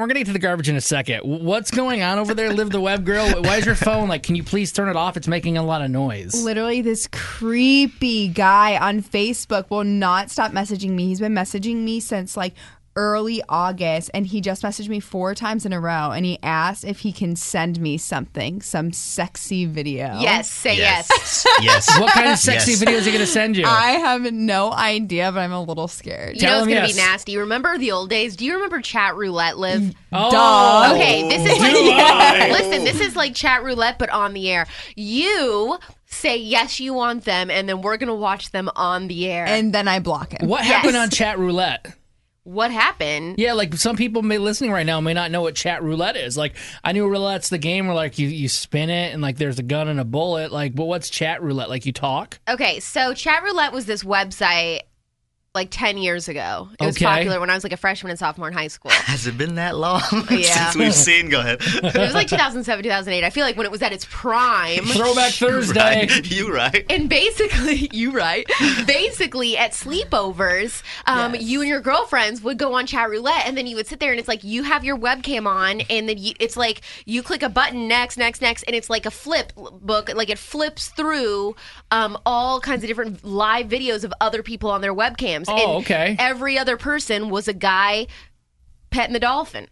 we're going to get to the garbage in a second. What's going on over there, Live the Web Girl? Why is your phone like, can you please turn it off? It's making a lot of noise. Literally, this creepy guy on Facebook will not stop messaging me. He's been messaging me since like early August, and he just messaged me 4 times in a row, and he asked if he can send me something, some sexy video. Yes, say yes. Yes. What kind of sexy video is he going to send you? I have no idea, but I'm a little scared. You know it's him going to yes. be nasty. Remember the old days? Do you remember chat roulette, Liv? Oh, Okay, this is listen, this is like chat roulette, but on the air. You say yes, you want them, and then we're going to watch them on the air. And then I block him. What happened on chat roulette? What happened? Yeah, like some people listening right now may not know what chat roulette is. Like, I knew roulette's the game where like you spin it and like there's a gun and a bullet. Like, but what's chat roulette? Like you talk? Okay, so chat roulette was this website like 10 years ago. It was Okay. popular when I was like a freshman and sophomore in high school. Has it been that long Yeah. since we've seen? Go ahead. It was like 2007, 2008. I feel like when it was at its prime. Throwback Thursday. You right. And basically, basically at sleepovers, you and your girlfriends would go on chat roulette, and then you would sit there, and it's like you have your webcam on, and then it's like you click a button, next, and it's like a flip book, like it flips through all kinds of different live videos of other people on their webcams. Oh, and okay. every other person was a guy petting the dolphin.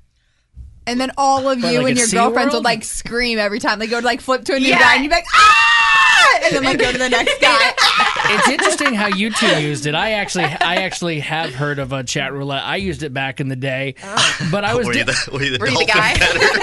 And then all of you like and at your girlfriends SeaWorld? would like scream every time they go to like flip to a new Yeah. guy, and you'd be like, ah! And then like go to the next guy. It's interesting how you two used it. I actually have heard of a chat roulette. I used it back in the day, but I was Were you the Were you the dolphin guy?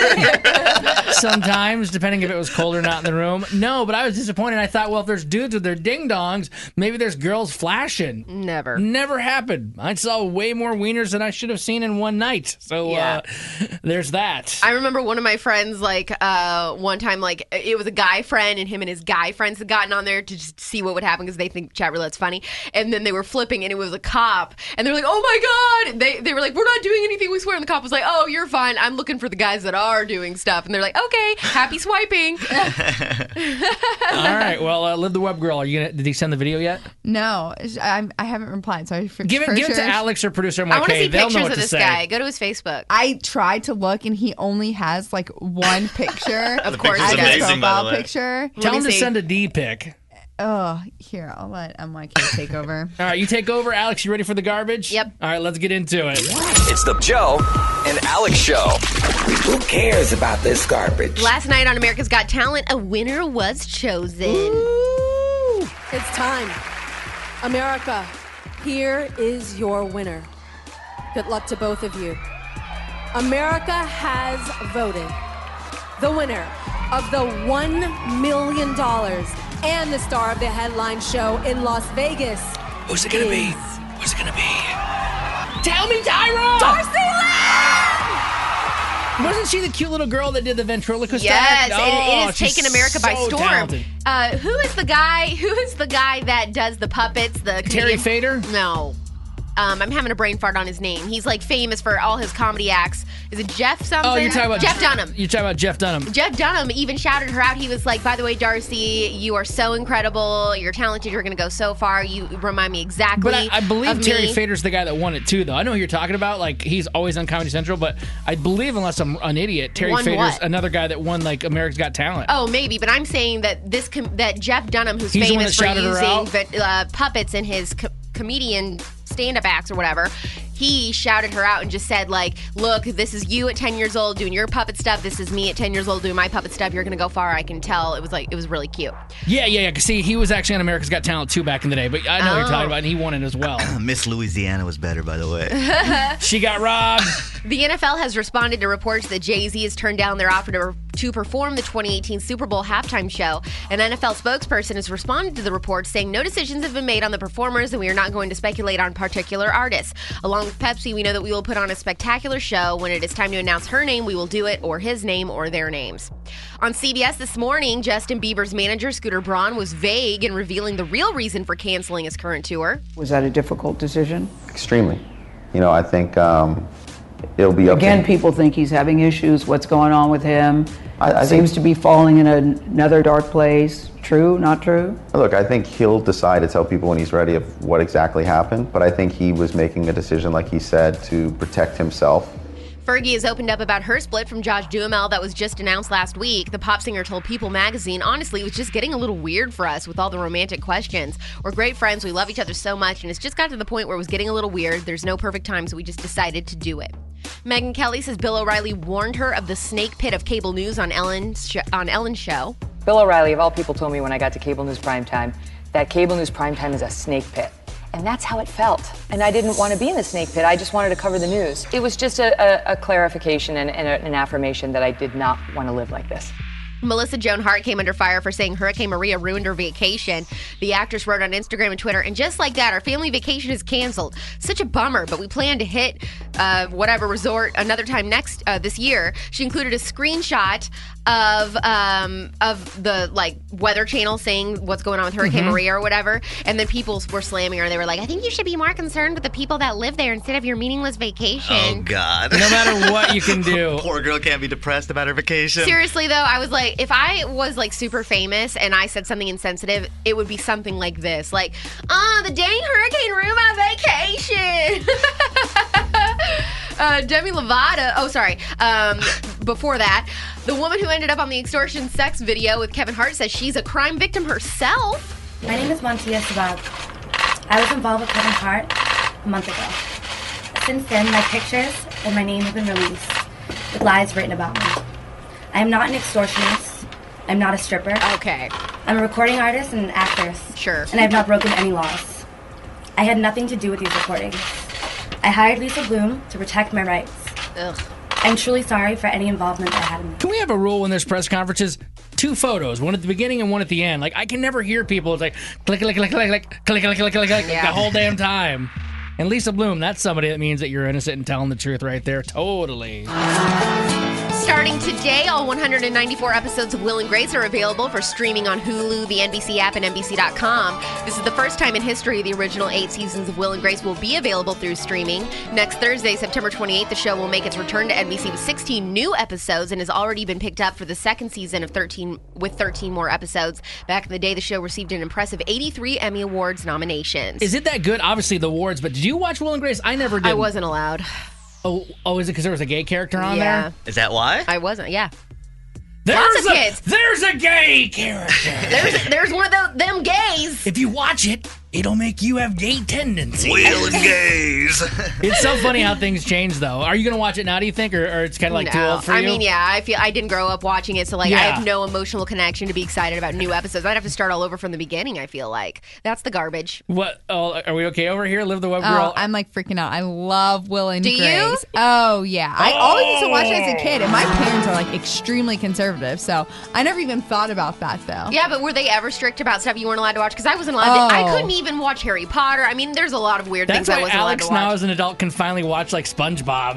petter? sometimes, depending if it was cold or not in the room. No, but I was disappointed. I thought, well, if there's dudes with their ding dongs, maybe there's girls flashing. Never. Never happened. I saw way more wieners than I should have seen in one night. So Yeah. there's that. I remember one of my friends, like, one time, like, it was a guy friend, and him and his guy friends had gotten on there to just see what would happen because they think chat roulette's funny. And then they were flipping, and it was a cop. And they're like, oh my God. They were like, we're not doing anything, we swear. And the cop was like, oh, you're fine. I'm looking for the guys that are doing stuff. And they're like, okay, happy swiping. All right. Well, Live the Web Girl. Did he send the video yet? No, I haven't replied. So Give it to Alex or producer I want to MYK. see They'll know pictures what of to this say. guy. Go to his Facebook. I tried to look, and he only has like one picture. Of course picture's he as does. his amazing, by the profile way. picture. Tell me him to see. send a D pic. Oh, here, I'll let MYK take over. All right, you take over. Alex, you ready for the garbage? Yep. All right, let's get into it. It's the Joe and Alex Show. Who cares about this garbage? Last night on America's Got Talent, a winner was chosen. It's time. America, here is your winner. Good luck to both of you. America has voted. The winner of the $1 million and the star of the headline show in Las Vegas. Who's it gonna be? is Who's it gonna be? Tell me, Tyra! Darcy Lynn! Wasn't she the cute little girl that did the ventriloquist Yes, act? it has she's taken America by so storm. talented. Who is the guy that does the puppets? The Terry comedian? Fader? No. I'm having a brain fart on his name. He's like famous for all his comedy acts. Is it Jeff something? Oh, you're talking about Jeff Dunham. You're talking about Jeff Dunham. Jeff Dunham even shouted her out. He was like, by the way, Darcy, you are so incredible. You're talented. You're going to go so far. You remind me exactly But I believe of Terry me. Fader's the guy that won it too, though. I know who you're talking about. Like, he's always on Comedy Central, but I believe, unless I'm an idiot, Terry Won Fader's what? another guy that won like America's Got Talent. Oh, maybe, but I'm saying that that Jeff Dunham, who's He's the one famous that for shouted her using puppets in his comedian stand-up acts or whatever, he shouted her out and just said, like, look, this is you at 10 years old doing your puppet stuff. This is me at 10 years old doing my puppet stuff. You're going to go far. I can tell. It was really cute. Yeah. See, he was actually on America's Got Talent too back in the day, but I know what you're talking about, and he won it as well. Miss Louisiana was better, by the way. She got robbed. The NFL has responded to reports that Jay-Z has turned down their offer to perform the 2018 Super Bowl halftime show. An NFL spokesperson has responded to the report, saying no decisions have been made on the performers, and we are not going to speculate on particular artists. Along with Pepsi, we know that we will put on a spectacular show. When it is time to announce her name, we will do it, or his name, or their names. On CBS this morning, Justin Bieber's manager, Scooter Braun, was vague in revealing the real reason for canceling his current tour. Was that a difficult decision? Extremely. I think it'll be up Again, to people think he's having issues. What's going on with him? I Seems think, to be falling in another dark place. True, not true? look, I think he'll decide to tell people when he's ready of what exactly happened, but I think he was making a decision, like he said, to protect himself. Fergie has opened up about her split from Josh Duhamel that was just announced last week. The pop singer told People magazine, honestly, it was just getting a little weird for us with all the romantic questions. We're great friends. We love each other so much. And it's just got to the point where it was getting a little weird. There's no perfect time, so we just decided to do it. Megyn Kelly says Bill O'Reilly warned her of the snake pit of cable news on Ellen's show. Bill O'Reilly, of all people, told me when I got to cable news primetime that cable news primetime is a snake pit. And that's how it felt. And I didn't want to be in the snake pit. I just wanted to cover the news. It was just a clarification and an affirmation that I did not want to live like this. Melissa Joan Hart came under fire for saying Hurricane Maria ruined her vacation. The actress wrote on Instagram and Twitter, and just like that, our family vacation is canceled. Such a bummer, but we plan to hit whatever resort another time this year. She included a screenshot of the Weather Channel saying what's going on with Hurricane Maria or whatever, and then people were slamming her. They were like, I think you should be more concerned with the people that live there instead of your meaningless vacation. Oh, God. No matter what you can do. Poor girl can't be depressed about her vacation. Seriously, though, I was like, if I was super famous and I said something insensitive, it would be something like this. Like, the dang hurricane ruined my vacation. Demi Lovato. Oh, sorry. Before that, the woman who ended up on the extortion sex video with Kevin Hart says she's a crime victim herself. My name is Montia Sabag. I was involved with Kevin Hart a month ago. Since then, my pictures and my name have been released with lies written about me. I am not an extortionist. I'm not a stripper. Okay. I'm a recording artist and an actress. Sure. And I've not broken any laws. I had nothing to do with these recordings. I hired Lisa Bloom to protect my rights. Ugh. I'm truly sorry for any involvement that I had in this. Can we have a rule when there's press conferences? 2 photos, one at the beginning and one at the end. Like, I can never hear people. It's like, click, click, click, click, click, click, click, click, click, click, the whole damn time. And Lisa Bloom, that's somebody that means that you're innocent and telling the truth right there. Totally. Starting today, all 194 episodes of Will and Grace are available for streaming on Hulu, the NBC app, and NBC.com. This is the first time in history the original 8 seasons of Will and Grace will be available through streaming. Next Thursday, September 28th, the show will make its return to NBC with 16 new episodes and has already been picked up for the second season of 13 more episodes. Back in the day, the show received an impressive 83 Emmy Awards nominations. Is it that good? Obviously, the awards, but did you watch Will and Grace? I never did. I wasn't allowed. Oh, is it because there was a gay character on there? Is that why? I wasn't, yeah. Lots of kids. There's a gay character. there's one of them gays. If you watch it, it'll make you have gay tendencies. Will and gays. It's so funny how things change, though. Are you going to watch it now, do you think? Or it's kind of like too old for you? I mean, yeah. I feel I didn't grow up watching it, so I have no emotional connection to be excited about new episodes. I'd have to start all over from the beginning, I feel like. That's the garbage. What? Oh, are we okay over here? Live the Web Oh, Girl? I'm freaking out. I love Will and Do Grace. you? Oh, yeah. I always used to watch it as a kid, and my parents are extremely conservative, so I never even thought about that, though. Yeah, but were they ever strict about stuff you weren't allowed to watch? Because I wasn't allowed to. I couldn't even watch Harry Potter. I mean, there's a lot of weird things I wasn't allowed Alex to watch. now as an adult can finally watch SpongeBob.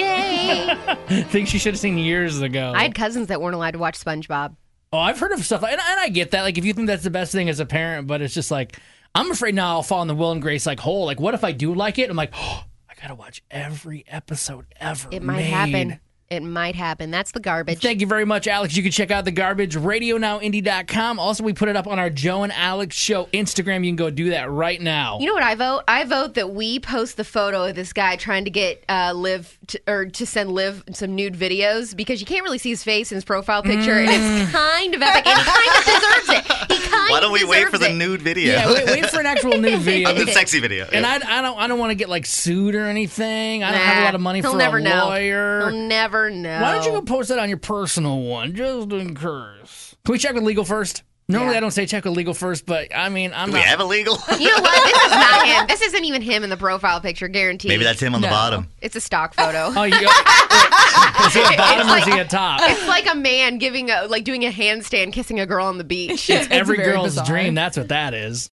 Yay! Things she should have seen years ago. I had cousins that weren't allowed to watch SpongeBob. Oh, I've heard of stuff, and I get that. Like, if you think that's the best thing as a parent, but it's just like, I'm afraid now I'll fall in the Will and Grace hole. Like, what if I do like it? I'm like, oh, I gotta watch every episode ever. It might happen. It might happen. That's the garbage. Thank you very much, Alex. You can check out the garbage, RadioNowIndy.com. Also, we put it up on our Joe and Alex Show Instagram. You can go do that right now. You know what I vote? I vote that we post the photo of this guy trying to get Liv to send Liv some nude videos, because you can't really see his face in his profile picture, and it's kind of epic, and he kind of deserves it. Why don't we wait for the nude video? Yeah, wait for an actual nude video. The sexy video. And I don't want to get sued or anything. I don't have a lot of money for a lawyer. He'll never know. Why don't you go post that on your personal one, just in case? Can we check with legal first? Normally I don't say check with legal first, but I mean, Do we have a legal? You know what? This is not him. This isn't even him in the profile picture, guaranteed. Maybe that's him on the bottom. It's a stock photo. Oh, is he at bottom or is he at top? It's like a man doing a handstand, kissing a girl on the beach. It's every girl's dream. That's what that is.